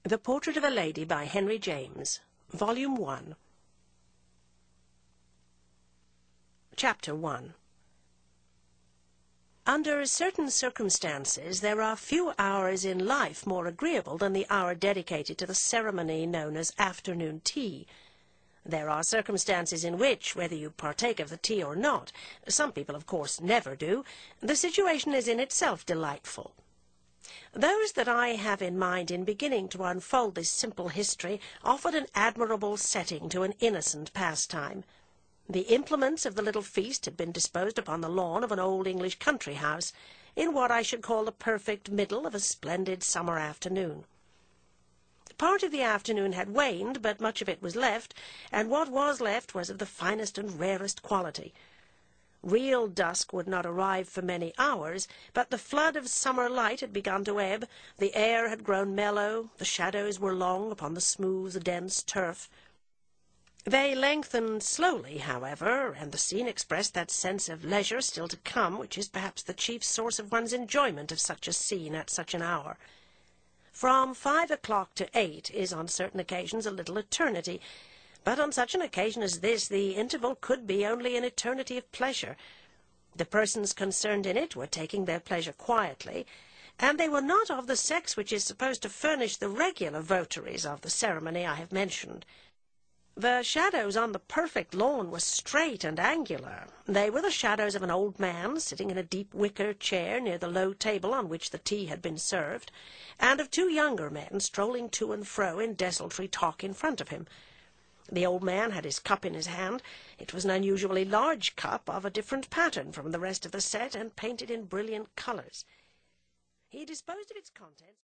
The Portrait of a Lady by Henry James, Volume 1. Chapter 1. Under certain circumstances there are few hours in life more agreeable than the hour dedicated to the ceremony known as afternoon tea. There are circumstances in which, whether you partake of the tea or not, some people of course never do, the situation is in itself delightful. Those that I have in mind in beginning to unfold this simple history offered an admirable setting to an innocent pastime. The implements of the little feast had been disposed upon the lawn of an old English country house, in what I should call the perfect middle of a splendid summer afternoon. Part of the afternoon had waned, but much of it was left, and what was left was of the finest and rarest quality. Real dusk would not arrive for many hours, but the flood of summer light had begun to ebb, the air had grown mellow, the shadows were long upon the smooth, dense turf. They lengthened slowly, however, and the scene expressed that sense of leisure still to come, which is perhaps the chief source of one's enjoyment of such a scene at such an hour. From 5 o'clock to 8 is on certain occasions a little eternity, but on such an occasion as this the interval could be only an eternity of pleasure. The persons concerned in it were taking their pleasure quietly, and they were not of the sex which is supposed to furnish the regular votaries of the ceremony I have mentioned. The shadows on the perfect lawn were straight and angular. They were the shadows of an old man sitting in a deep wicker chair near the low table on which the tea had been served, and of two younger men strolling to and fro in desultory talk in front of him. The old man had his cup in his hand. It was an unusually large cup of a different pattern from the rest of the set, and painted in brilliant colours. He disposed of its contents